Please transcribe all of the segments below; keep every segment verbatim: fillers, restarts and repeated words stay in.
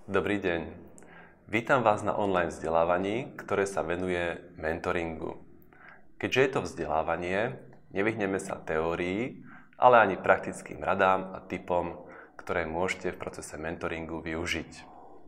Dobrý deň. Vítam vás na online vzdelávaní, ktoré sa venuje mentoringu. Keďže je to vzdelávanie, nevyhneme sa teórii, ale ani praktickým radám a tipom, ktoré môžete v procese mentoringu využiť.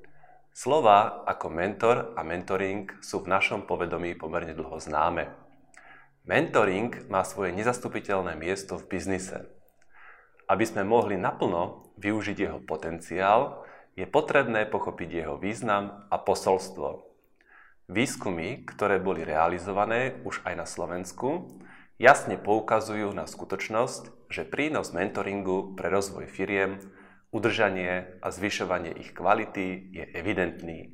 Slová ako mentor a mentoring sú v našom povedomí pomerne dlho známe. Mentoring má svoje nezastupiteľné miesto v biznise. Aby sme mohli naplno využiť jeho potenciál, je potrebné pochopiť jeho význam a posolstvo. Výskumy, ktoré boli realizované už aj na Slovensku, jasne poukazujú na skutočnosť, že prínos mentoringu pre rozvoj firiem, udržanie a zvyšovanie ich kvality je evidentný.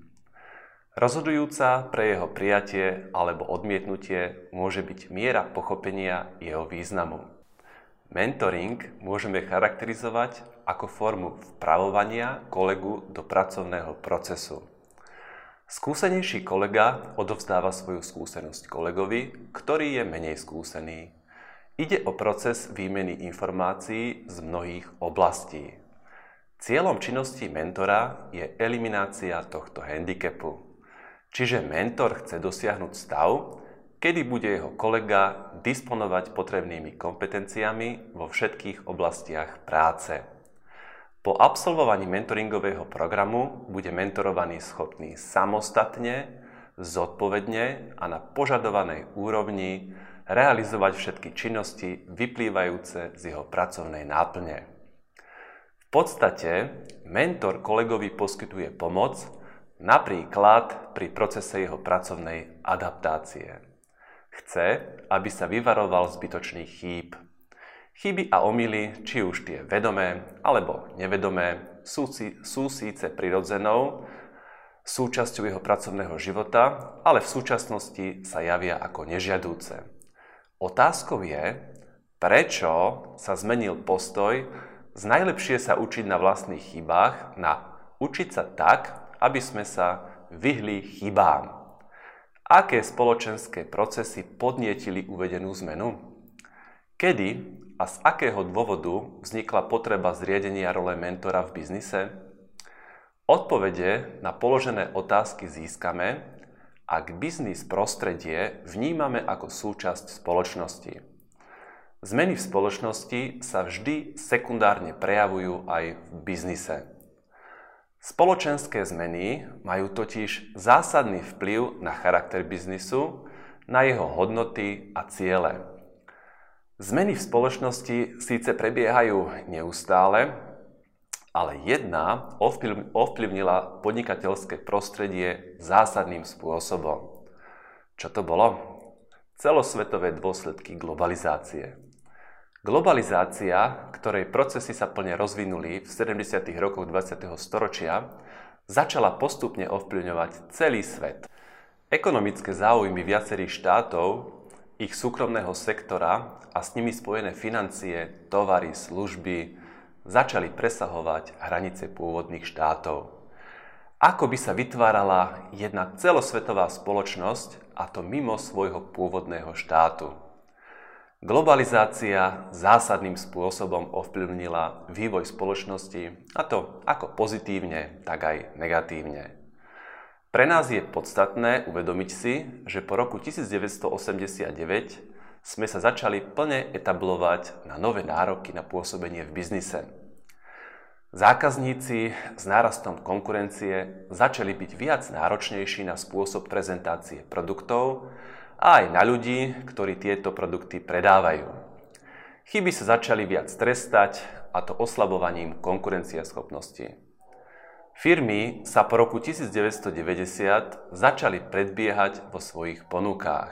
Rozhodujúca pre jeho prijatie alebo odmietnutie môže byť miera pochopenia jeho významu. Mentoring môžeme charakterizovať ako formu vpravovania kolegu do pracovného procesu. Skúsenejší kolega odovzdáva svoju skúsenosť kolegovi, ktorý je menej skúsený. Ide o proces výmeny informácií z mnohých oblastí. Cieľom činnosti mentora je eliminácia tohto handicapu. Čiže mentor chce dosiahnuť stav, kedy bude jeho kolega disponovať potrebnými kompetenciami vo všetkých oblastiach práce. Po absolvovaní mentoringového programu bude mentorovaný schopný samostatne, zodpovedne a na požadovanej úrovni realizovať všetky činnosti vyplývajúce z jeho pracovnej náplne. V podstate mentor kolegovi poskytuje pomoc, napríklad pri procese jeho pracovnej adaptácie. Chce, aby sa vyvaroval zbytočných chýb. Chyby a omyly, či už tie vedomé alebo nevedomé, sú, sú síce prirodzenou súčasťou jeho pracovného života, ale v súčasnosti sa javia ako nežiadúce. Otázkou je, prečo sa zmenil postoj z najlepšie sa učiť na vlastných chybách na učiť sa tak, aby sme sa vyhli chybám. Aké spoločenské procesy podnietili uvedenú zmenu? Kedy a z akého dôvodu vznikla potreba zriadenia role mentora v biznise? Odpovede na položené otázky získame, ak biznis prostredie vnímame ako súčasť spoločnosti. Zmeny v spoločnosti sa vždy sekundárne prejavujú aj v biznise. Spoločenské zmeny majú totiž zásadný vplyv na charakter biznisu, na jeho hodnoty a ciele. Zmeny v spoločnosti síce prebiehajú neustále, ale jedna ovplyvnila podnikateľské prostredie zásadným spôsobom. Čo to bolo? Celosvetové dôsledky globalizácie. Globalizácia, ktorej procesy sa plne rozvinuli v sedemdesiatych rokoch dvadsiateho storočia, začala postupne ovplyvňovať celý svet. Ekonomické záujmy viacerých štátov, ich súkromného sektora a s nimi spojené financie, tovary, služby začali presahovať hranice pôvodných štátov. Ako by sa vytvárala jedna celosvetová spoločnosť, a to mimo svojho pôvodného štátu. Globalizácia zásadným spôsobom ovplyvnila vývoj spoločnosti, a to ako pozitívne, tak aj negatívne. Pre nás je podstatné uvedomiť si, že po roku devätnásťstoosemdesiatdeväť sme sa začali plne etablovať na nové nároky na pôsobenie v biznise. Zákazníci s nárastom konkurencie začali byť viac náročnejší na spôsob prezentácie produktov a aj na ľudí, ktorí tieto produkty predávajú. Chyby sa začali viac trestať, a to oslabovaním konkurencieschopnosti. Firmy sa po roku devätnásťstodeväťdesiat začali predbiehať vo svojich ponukách.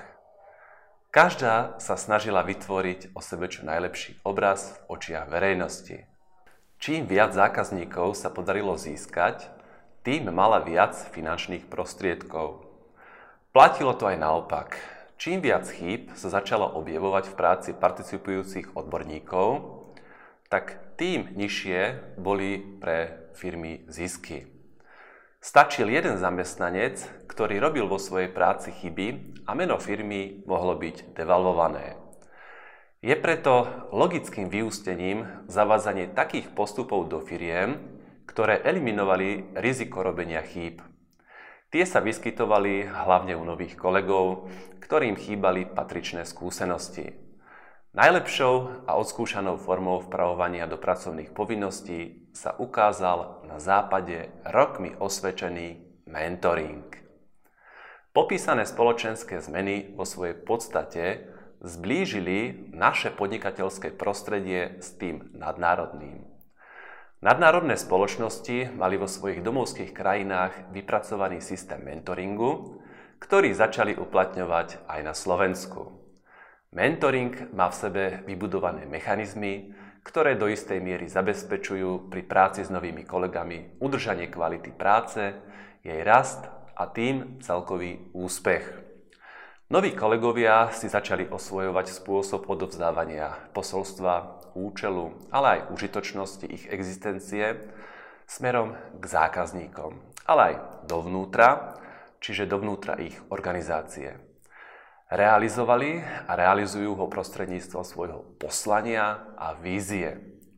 Každá sa snažila vytvoriť o sebe čo najlepší obraz v očiach verejnosti. Čím viac zákazníkov sa podarilo získať, tým mala viac finančných prostriedkov. Platilo to aj naopak. Čím viac chýb sa začalo objavovať v práci participujúcich odborníkov, tak tým nižšie boli pre firmy zisky. Stačil jeden zamestnanec, ktorý robil vo svojej práci chyby a meno firmy mohlo byť devalvované. Je preto logickým vyústením zavádzanie takých postupov do firiem, ktoré eliminovali riziko robenia chýb. Tie sa vyskytovali hlavne u nových kolegov, ktorým chýbali patričné skúsenosti. Najlepšou a odskúšanou formou vpravovania do pracovných povinností sa ukázal na západe rokmi osvedčený mentoring. Popísané spoločenské zmeny vo svojej podstate zblížili naše podnikateľské prostredie s tým nadnárodným. Nadnárodné spoločnosti mali vo svojich domovských krajinách vypracovaný systém mentoringu, ktorý začali uplatňovať aj na Slovensku. Mentoring má v sebe vybudované mechanizmy, ktoré do istej miery zabezpečujú pri práci s novými kolegami udržanie kvality práce, jej rast a tým celkový úspech. Noví kolegovia si začali osvojovať spôsob odovzdávania posolstva, účelu, ale aj užitočnosti ich existencie smerom k zákazníkom, ale aj dovnútra, čiže dovnútra ich organizácie. Realizovali a realizujú ho prostredníctvom svojho poslania a vízie.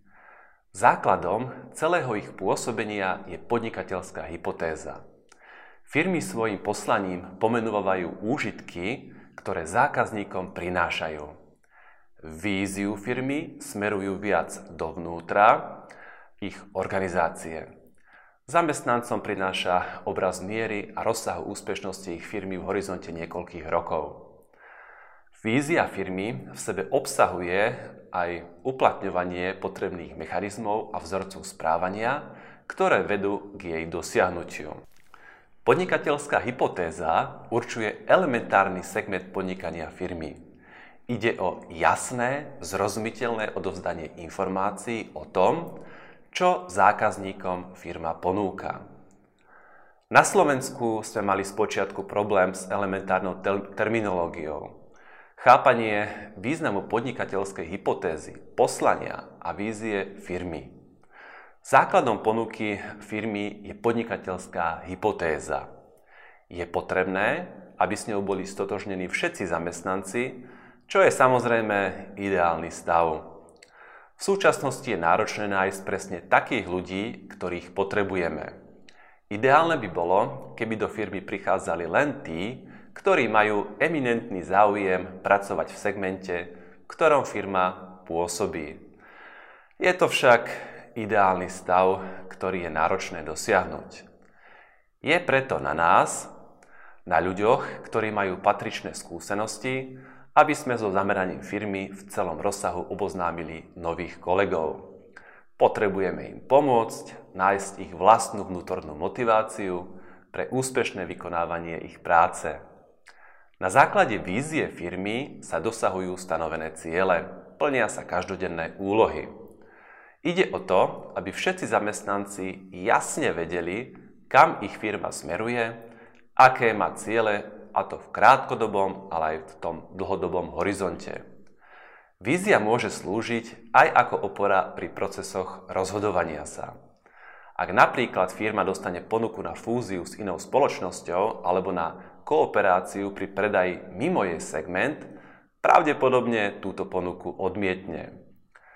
Základom celého ich pôsobenia je podnikateľská hypotéza. Firmy svojim poslaním pomenúvajú úžitky, ktoré zákazníkom prinášajú. Víziu firmy smerujú viac dovnútra ich organizácie. Zamestnancom prináša obraz miery a rozsahu úspešnosti ich firmy v horizonte niekoľkých rokov. Vízia firmy v sebe obsahuje aj uplatňovanie potrebných mechanizmov a vzorcov správania, ktoré vedú k jej dosiahnutiu. Podnikateľská hypotéza určuje elementárny segment podnikania firmy. Ide o jasné, zrozumiteľné odovzdanie informácií o tom, čo zákazníkom firma ponúka. Na Slovensku sme mali spočiatku problém s elementárnou tel- terminológiou. Chápanie významu podnikateľskej hypotézy, poslania a vízie firmy. Základom ponuky firmy je podnikateľská hypotéza. Je potrebné, aby s ňou boli stotožnení všetci zamestnanci, čo je samozrejme ideálny stav. V súčasnosti je náročné nájsť presne takých ľudí, ktorých potrebujeme. Ideálne by bolo, keby do firmy prichádzali len tí, ktorí majú eminentný záujem pracovať v segmente, v ktorom firma pôsobí. Je to však ideálny stav, ktorý je náročné dosiahnuť. Je preto na nás, na ľuďoch, ktorí majú patričné skúsenosti, aby sme so zameraním firmy v celom rozsahu oboznámili nových kolegov. Potrebujeme im pomôcť nájsť ich vlastnú vnútornú motiváciu pre úspešné vykonávanie ich práce. Na základe vízie firmy sa dosahujú stanovené ciele, plnia sa každodenné úlohy. Ide o to, aby všetci zamestnanci jasne vedeli, kam ich firma smeruje, aké má ciele, a to v krátkodobom, ale aj v tom dlhodobom horizonte. Vízia môže slúžiť aj ako opora pri procesoch rozhodovania sa. Ak napríklad firma dostane ponuku na fúziu s inou spoločnosťou alebo na kooperáciu pri predaji mimo jej segment, pravdepodobne túto ponuku odmietne.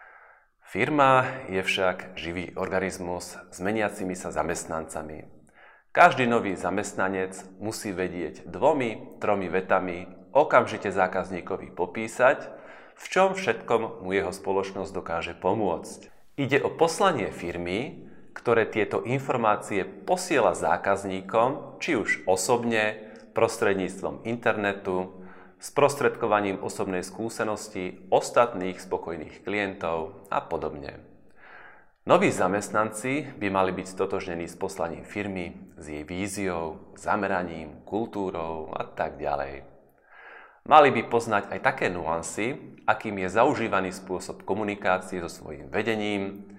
Firma je však živý organizmus s meniacimi sa zamestnancami. Každý nový zamestnanec musí vedieť dvomi, tromi vetami okamžite zákazníkovi popísať, v čom všetkom mu jeho spoločnosť dokáže pomôcť. Ide o poslanie firmy, ktoré tieto informácie posiela zákazníkom, či už osobne, prostredníctvom internetu, sprostredkovaním osobnej skúsenosti ostatných spokojných klientov a podobne. Noví zamestnanci by mali byť stotožnení s poslaním firmy, s jej víziou, zameraním, kultúrou a tak ďalej. Mali by poznať aj také nuancy, akým je zaužívaný spôsob komunikácie so svojím vedením,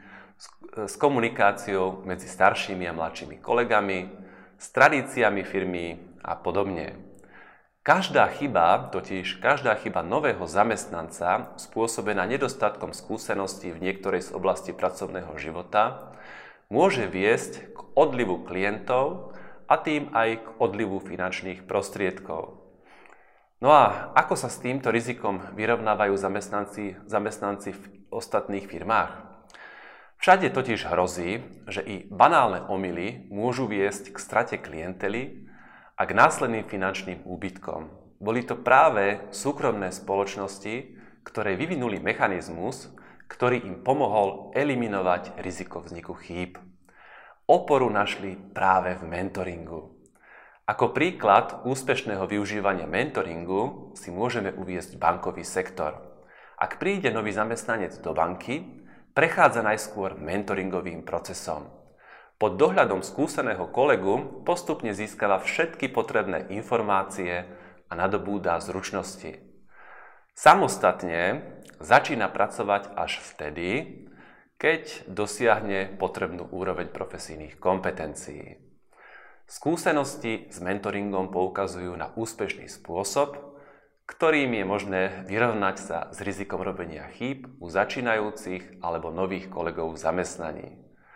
s komunikáciou medzi staršími a mladšími kolegami, s tradíciami firmy a podobne. Každá chyba, totiž každá chyba nového zamestnanca spôsobená nedostatkom skúseností v niektorej z oblasti pracovného života môže viesť k odlivu klientov a tým aj k odlivu finančných prostriedkov. No a ako sa s týmto rizikom vyrovnávajú zamestnanci, zamestnanci v ostatných firmách? Všade totiž hrozí, že i banálne omyly môžu viesť k strate klientely a k následným finančným úbytkom. Boli to práve súkromné spoločnosti, ktoré vyvinuli mechanizmus, ktorý im pomohol eliminovať riziko vzniku chýb. Oporu našli práve v mentoringu. Ako príklad úspešného využívania mentoringu si môžeme uviesť bankový sektor. Ak príde nový zamestnanec do banky, prechádza najskôr mentoringovým procesom. Pod dohľadom skúseného kolegu postupne získava všetky potrebné informácie a nadobúda zručnosti. Samostatne začína pracovať až vtedy, keď dosiahne potrebnú úroveň profesijných kompetencií. Skúsenosti s mentoringom poukazujú na úspešný spôsob, ktorým je možné vyrovnať sa s rizikom robenia chýb u začínajúcich alebo nových kolegov v zamestnaní.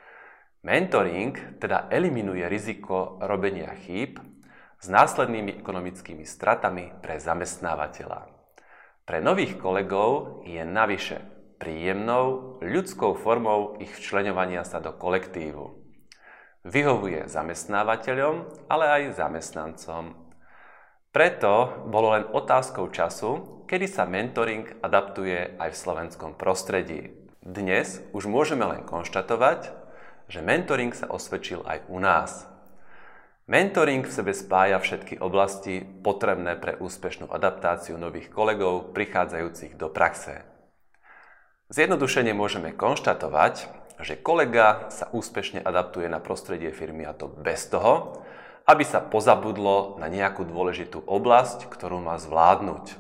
Mentoring teda eliminuje riziko robenia chýb s následnými ekonomickými stratami pre zamestnávateľa. Pre nových kolegov je navyše príjemnou ľudskou formou ich včleňovania sa do kolektívu. Vyhovuje zamestnávateľom, ale aj zamestnancom. Preto bolo len otázkou času, kedy sa mentoring adaptuje aj v slovenskom prostredí. Dnes už môžeme len konštatovať, že mentoring sa osvedčil aj u nás. Mentoring v sebe spája všetky oblasti potrebné pre úspešnú adaptáciu nových kolegov prichádzajúcich do praxe. Zjednodušene môžeme konštatovať, že kolega sa úspešne adaptuje na prostredie firmy, a to bez toho, aby sa pozabudlo na nejakú dôležitú oblasť, ktorú má zvládnuť.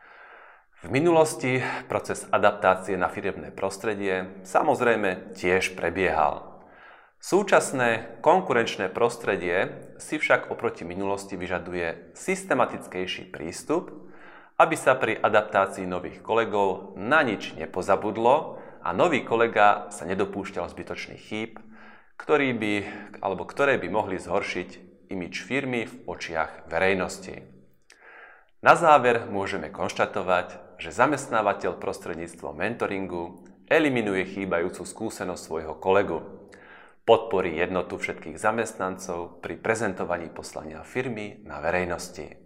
V minulosti proces adaptácie na firemné prostredie samozrejme tiež prebiehal. Súčasné konkurenčné prostredie si však oproti minulosti vyžaduje systematickejší prístup, aby sa pri adaptácii nových kolegov na nič nepozabudlo a nový kolega sa nedopúšťal zbytočných chýb, ktorý by, alebo ktoré by mohli zhoršiť imidž firmy v očiach verejnosti. Na záver môžeme konštatovať, že zamestnávateľ prostredníctvom mentoringu eliminuje chýbajúcu skúsenosť svojho kolegu, podporí jednotu všetkých zamestnancov pri prezentovaní poslania firmy na verejnosti.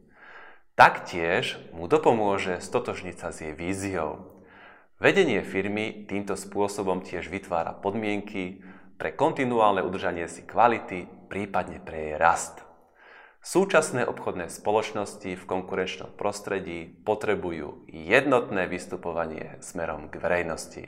Taktiež mu dopomôže stotožniť sa s jej víziou. Vedenie firmy týmto spôsobom tiež vytvára podmienky pre kontinuálne udržanie si kvality, prípadne pre jej rast. Súčasné obchodné spoločnosti v konkurenčnom prostredí potrebujú jednotné vystupovanie smerom k verejnosti.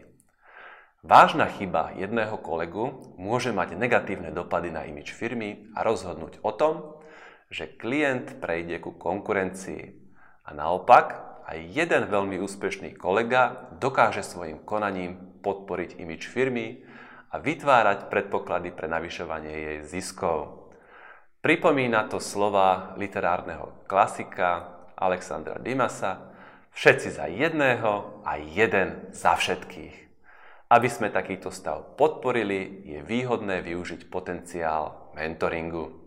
Vážna chyba jedného kolegu môže mať negatívne dopady na imidž firmy a rozhodnúť o tom, že klient prejde ku konkurencii. A naopak, aj jeden veľmi úspešný kolega dokáže svojim konaním podporiť imidž firmy a vytvárať predpoklady pre navyšovanie jej ziskov. Pripomína to slova literárneho klasika Alexandra Dimasa: všetci za jedného a jeden za všetkých. Aby sme takýto stav podporili, je výhodné využiť potenciál mentoringu.